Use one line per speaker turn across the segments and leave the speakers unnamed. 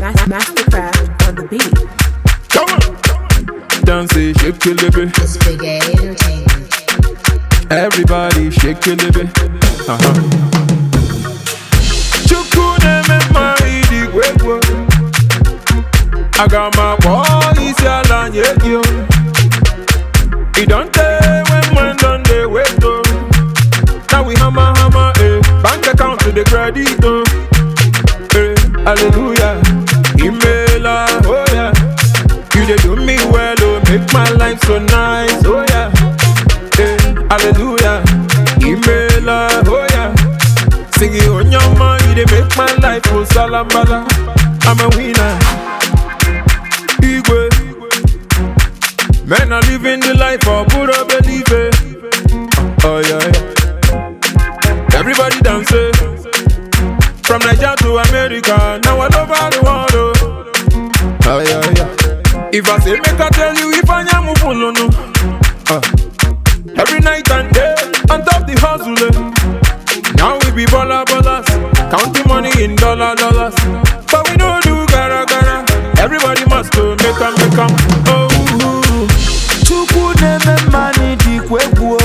Mastercraft on the beat.
Come on. Dance, shake your liver.
It's Big A Entertainment.
Everybody shake your liver. Chukune me maidi kwekwo. I got my boys yalla nyekyo. It don't tell when man done they wait though. Now we hammer, bank account to the credit though. Hallelujah, Imela, oh yeah. You dey do me well, oh, make my life so nice, oh yeah. Hallelujah, Imela, oh yeah. Sing it on your mind, you dey make my life oh salambala. I'm a winner, Igwe. Men are living the life of pura believe it. Oh yeah, yeah. Everybody dance it. From Nigeria to America, now all over the world. Oh yeah, yeah. If I say make I tell you, if I am no. Every night and day, on top the hustle. Now we be ballers, counting money in dollars. But we don't do gara. Everybody must go make 'em. Oh.
Chukune money di kwekwo.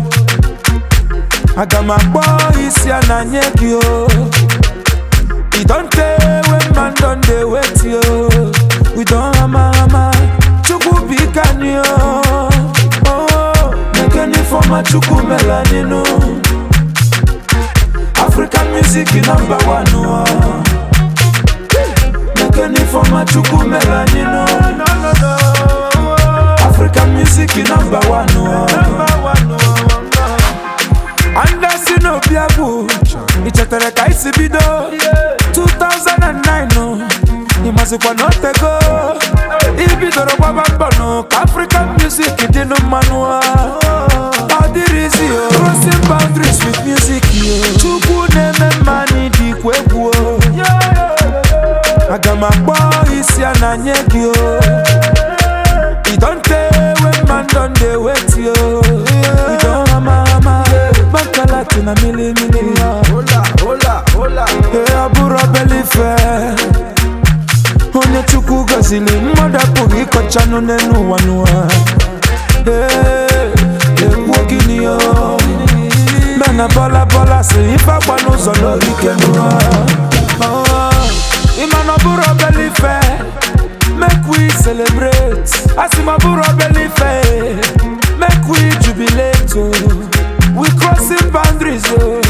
I got my boys ya na nyekyo. It don't tell when man done they wait yo. We don't hammer. Chuku bikanyo. Oh, nekeni for my chuku melanino. African music number one. Nekeni for my chuku melanino. African music number one. Anderson Obiabu, Ichatere Kaisi Bido, 2009 no, Imazikwa not go. Ibidoro Babambano, African music idino manua. Adirizi yo, crossing boundaries with music yo. Chuku neme mani di kwekwo. Agama boys ya na nyekyo. It don't tell when man done they wait yo. It don't hammer. Bankalatina mili. Hola. Hey, abura belife. Onye chuku gazili mmoda pugi kochanu nenu wanua. Hey, wogini yo. Mena bola si ifa kwanu zolo ikenua. Imano bura belife. Make we celebrate. Asima bura belife. Make we jubilate. We crossing boundaries, oh.